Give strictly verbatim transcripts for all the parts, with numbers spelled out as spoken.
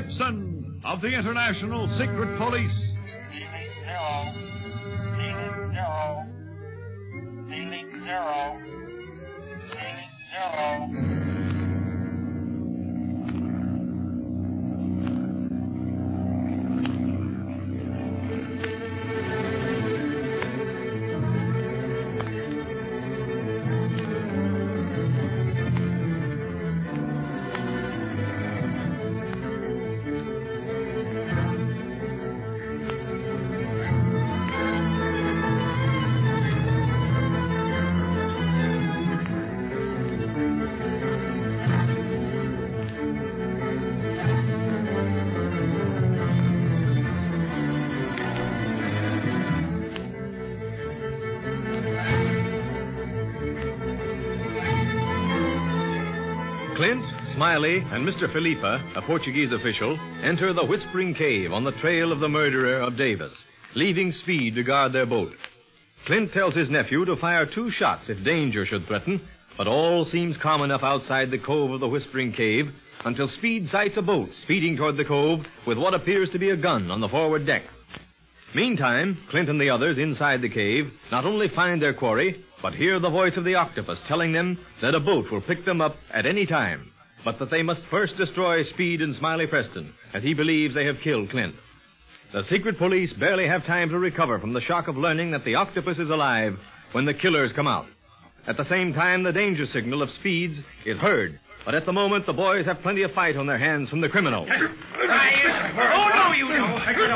Gibson of the International Secret Police. Feeling zero. Feeling zero. Feeling zero. Feeling zero. Clint, Smiley, and Mister Felipa, a Portuguese official, enter the Whispering Cave on the trail of the murderer of Davis, leaving Speed to guard their boat. Clint tells his nephew to fire two shots if danger should threaten, but all seems calm enough outside the cove of the Whispering Cave until Speed sights a boat speeding toward the cove with what appears to be a gun on the forward deck. Meantime, Clint and the others inside the cave not only find their quarry, but hear the voice of the octopus telling them that a boat will pick them up at any time, but that they must first destroy Speed and Smiley Preston, as he believes they have killed Clint. The secret police barely have time to recover from the shock of learning that the octopus is alive when the killers come out. At the same time, the danger signal of Speed's is heard, but at the moment the boys have plenty of fight on their hands from the criminal. I, uh, oh, no, you don't. All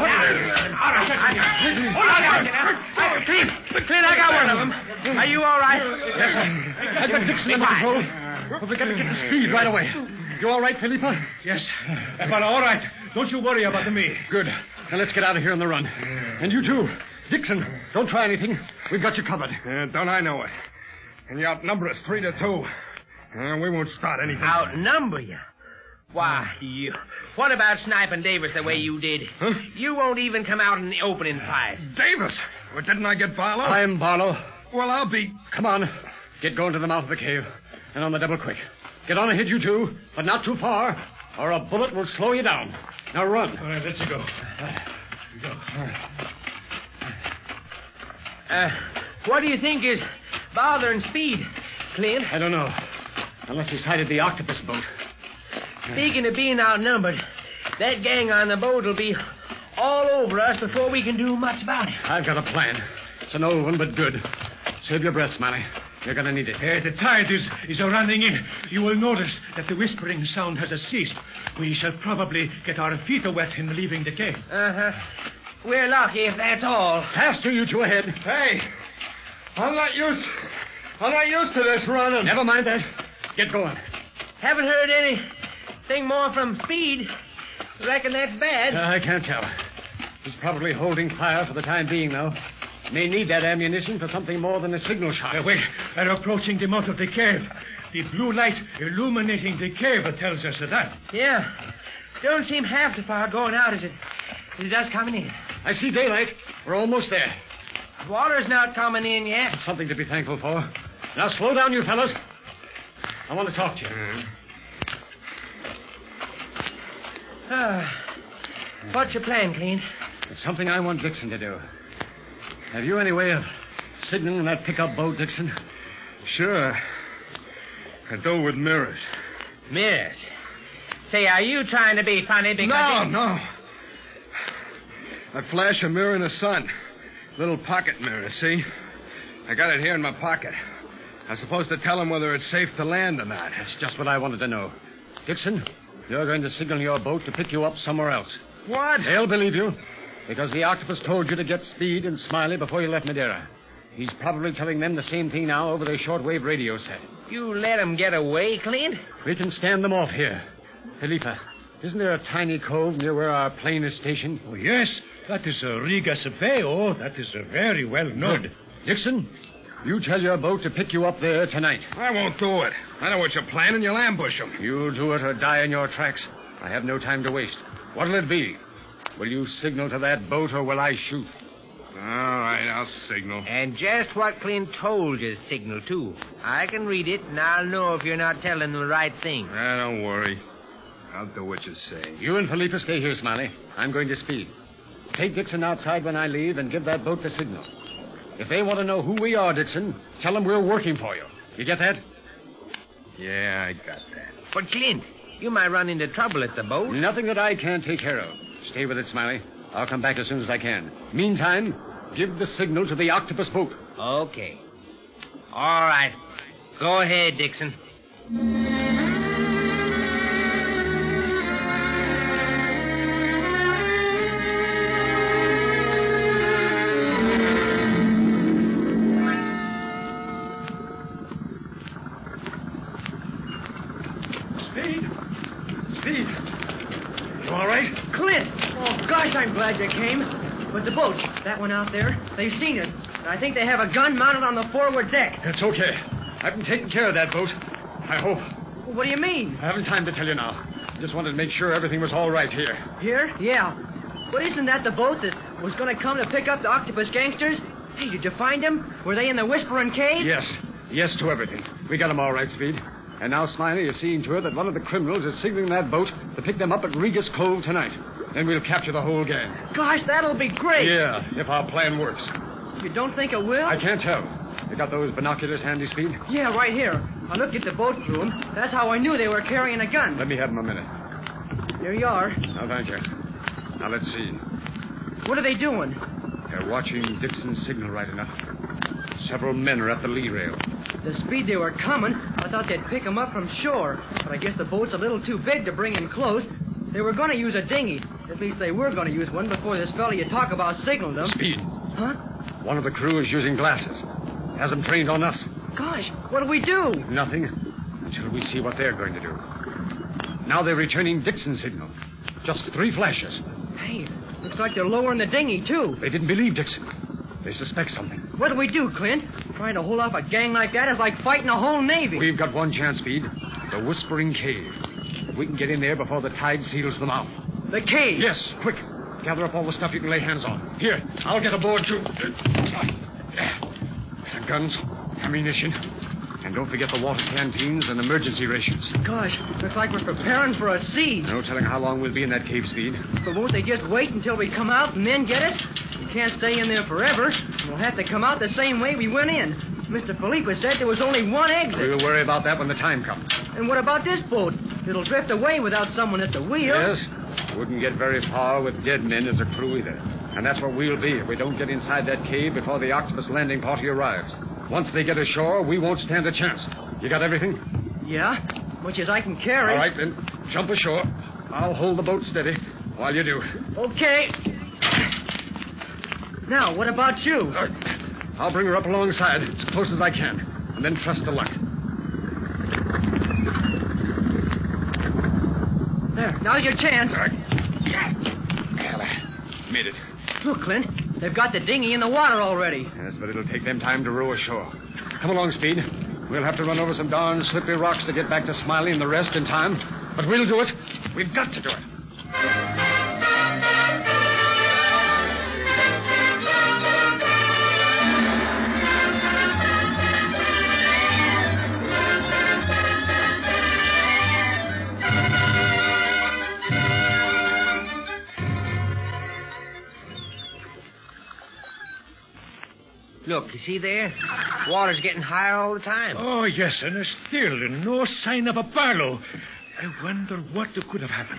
right, Clint, Clint, I got one of them. Are you all right? Yes, sir. I've got Dixon under control. But we've got to get to Speed right away. You all right, Felipa? Yes. But all right. Don't you worry about me. Good. Now let's get out of here on the run. And you too. Dixon, don't try anything. We've got you covered. Uh, don't I know it? And you outnumber us three to two. Uh, we won't start anything. Outnumber you? Why, you... What about sniping Davis the way you did? Huh? You won't even come out in the opening fight. Davis? Well, didn't I get Barlow? I'm Barlow. Well, I'll be... Come on. Get going to the mouth of the cave. And on the double quick. Get on ahead, you two, but not too far, or a bullet will slow you down. Now run. All right, let's go. Go. Uh, what do you think is bothering Speed, Clint? I don't know. Unless he sighted the octopus boat. Speaking of being outnumbered, that gang on the boat will be all over us before we can do much about it. I've got a plan. It's an old one, but good. Save your breath, Smiley. You're going to need it. Uh, the tide is, is running in. You will notice that the whispering sound has ceased. We shall probably get our feet wet in leaving the cave. Uh-huh. We're lucky if that's all. Faster, you two ahead. Hey, I'm not used... I'm not used to this running. Never mind that. Get going. Haven't heard anything more from Speed. Reckon that's bad. Uh, I can't tell. He's probably holding fire for the time being, though. May need that ammunition for something more than a signal shot. Uh, wait, they're approaching the mouth of the cave. The blue light illuminating the cave tells us of that. Yeah. Don't seem half so far going out as it, as it does coming in. I see daylight. We're almost there. Water's not coming in yet. Something to be thankful for. Now slow down, you fellows. I want to talk to you. Mm. Uh, what's your plan, Clint? It's something I want Dixon to do. Have you any way of signaling that pickup boat, Dixon? Sure. I do with mirrors. Mirrors? Say, are you trying to be funny because... No, it... no. I flash a mirror in the sun. Little pocket mirror, see? I got it here in my pocket. I'm supposed to tell him whether it's safe to land or not. That's just what I wanted to know. Dixon, you're going to signal your boat to pick you up somewhere else. What? They'll believe you. Because the octopus told you to get Speed and Smiley before you left Madeira. He's probably telling them the same thing now over their shortwave radio set. You let them get away, Clint? We can stand them off here. Felipa, isn't there a tiny cove near where our plane is stationed? Oh, yes. That is uh, Rigas Bay. Oh, that is uh, very well known. Good. Dixon, you tell your boat to pick you up there tonight. I won't do it. I know what you're planning. You'll ambush them. You'll do it or die in your tracks. I have no time to waste. What'll it be? Will you signal to that boat or will I shoot? All right, I'll signal. And just what Clint told you to signal, too. I can read it, and I'll know if you're not telling the right thing. Ah, don't worry. I'll do what you say. You and Felipe stay here, Smiley. I'm going to Speed. Take Dixon outside when I leave and give that boat the signal. If they want to know who we are, Dixon, tell them we're working for you. You get that? Yeah, I got that. But, Clint, you might run into trouble at the boat. Nothing that I can't take care of. Stay with it, Smiley. I'll come back as soon as I can. Meantime, give the signal to the octopus boat. Okay. All right. Go ahead, Dixon. I'm glad you came. But the boat, that one out there, they've seen us. And I think they have a gun mounted on the forward deck. It's okay. I've been taking care of that boat. I hope. Well, what do you mean? I haven't time to tell you now. Just wanted to make sure everything was all right here. Here? Yeah. But isn't that the boat that was going to come to pick up the octopus gangsters? Hey, did you find them? Were they in the Whispering Cave? Yes. Yes to everything. We got them all right, Speed. And now Smiley is seeing to it that one of the criminals is signaling that boat to pick them up at Regis Cove tonight. Then we'll capture the whole gang. Gosh, that'll be great. Yeah, if our plan works. You don't think it will? I can't tell. You got those binoculars handy, Speed? Yeah, right here. I looked at the boat through them. That's how I knew they were carrying a gun. Let me have them a minute. Here you are. Now, thank you. Now, let's see. What are they doing? They're watching Dixon's signal right enough. Several men are at the lee rail. The speed they were coming, I thought they'd pick them up from shore. But I guess the boat's a little too big to bring in close. They were going to use a dinghy. At least they were going to use one before this fella you talk about signaled them. Speed. Huh? One of the crew is using glasses. Has them trained on us. Gosh, what do we do? Nothing until we see what they're going to do. Now they're returning Dixon's signal. Just three flashes. Hey, looks like they're lowering the dinghy, too. They didn't believe Dixon. They suspect something. What do we do, Clint? Trying to hold off a gang like that is like fighting a whole navy. We've got one chance, Speed. The Whispering Cave. If we can get in there before the tide seals the mouth. The cave? Yes, quick. Gather up all the stuff you can lay hands on. Here, I'll get aboard, too. Guns, ammunition, and don't forget the water canteens and emergency rations. Gosh, looks like we're preparing for a siege. No telling how long we'll be in that cave, Speed. But won't they just wait until we come out and then get us? We can't stay in there forever. We'll have to come out the same way we went in. Mister Felipe said there was only one exit. We'll worry about that when the time comes. And what about this boat? It'll drift away without someone at the wheel. Yes. Wouldn't get very far with dead men as a crew either. And that's what we'll be if we don't get inside that cave before the octopus landing party arrives. Once they get ashore, we won't stand a chance. You got everything? Yeah, much as I can carry. All right, then. Jump ashore. I'll hold the boat steady while you do. Okay. Now, what about you? All right. I'll bring her up alongside as close as I can, and then trust to luck. There, now's your chance. All right. Hell, I made it. Look, Clint, they've got the dinghy in the water already. Yes, but it'll take them time to row ashore. Come along, Speed. We'll have to run over some darn slippery rocks to get back to Smiley and the rest in time. But we'll do it. We've got to do it. Look, you see there? Water's getting higher all the time. Oh, yes, and there's still no sign of a Barlow. I wonder what could have happened.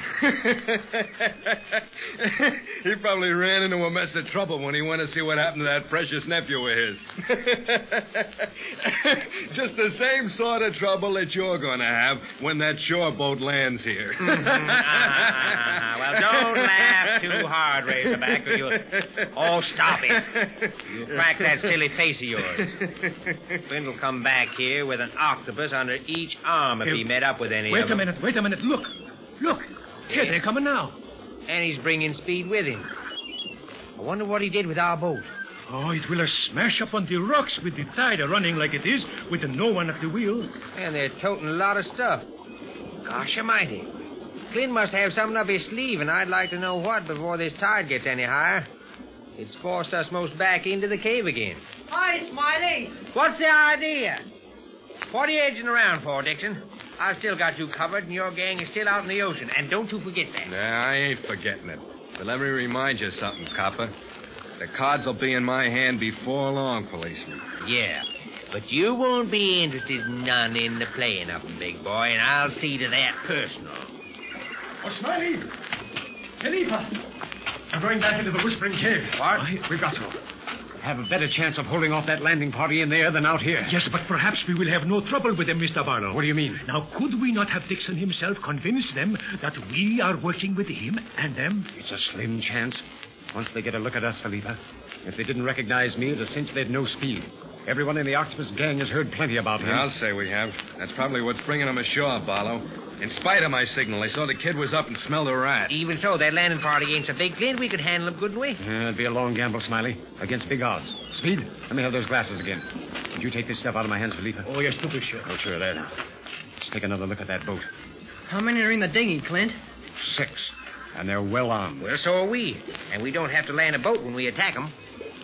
He probably ran into a mess of trouble when he went to see what happened to that precious nephew of his. Just the same sort of trouble that you're going to have when that shore boat lands here. Mm-hmm. ah, well, don't laugh too hard, Razorback, or you'll... Oh, stop it. You'll crack that silly face of yours. Flint will come back here with an octopus under each arm if Hey, he met up with any Wait of a them. minute, wait a minute. Look, look. Here, Yeah. they're coming now. And he's bringing Speed with him. I wonder what he did with our boat. Oh, it will uh, smash up on the rocks with the tide uh, running like it is, with uh, no one at the wheel. And they're toting a lot of stuff. Gosh almighty. Clint must have something up his sleeve, and I'd like to know what before this tide gets any higher. It's forced us most back into the cave again. Hi, Smiley. What's the idea? What are you edging around for, Dixon? I've still got you covered, and your gang is still out in the ocean. And don't you forget that. Nah, I ain't forgetting it. But let me remind you something, copper. The cards will be in my hand before long, policeman. Yeah, but you won't be interested none in the playing of them, big boy, and I'll see to that personal. Oh, Smiley! Felipa! I'm going back into the Whispering Cave. What? We've got to. Have a better chance of holding off that landing party in there than out here. Yes, but perhaps we will have no trouble with them, Mister Barlow. What do you mean? Now, could we not have Dixon himself convince them that we are working with him and them? It's a slim chance. Once they get a look at us, Felipa, if they didn't recognize me, it's a cinch they'd no speed. Everyone in the Octopus gang has heard plenty about him. Yeah, I'll say we have. That's probably what's bringing them ashore, Barlow. In spite of my signal, they saw the kid was up and smelled a rat. Even so, that landing party ain't so big, Clint. We could handle them, couldn't we? Yeah, it'd be a long gamble, Smiley, against big odds. Speed, let me have those glasses again. Would you take this stuff out of my hands, Felipa? Oh, yes, to be sure. Oh, sure, there now. Let's take another look at that boat. How many are in the dinghy, Clint? Six. And they're well armed. Well, so are we. And we don't have to land a boat when we attack them.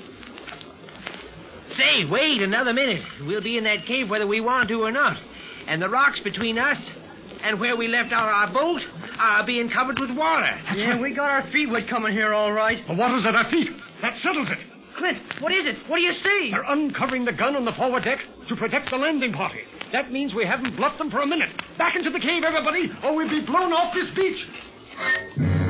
Say, wait another minute. We'll be in that cave whether we want to or not. And the rocks between us and where we left out our boat are being covered with water. Yeah, we got our feet wet coming here all right. The water's at our feet. That settles it. Clint, what is it? What do you see? They're uncovering the gun on the forward deck to protect the landing party. That means we haven't bluffed them for a minute. Back into the cave, everybody, or we'll be blown off this beach.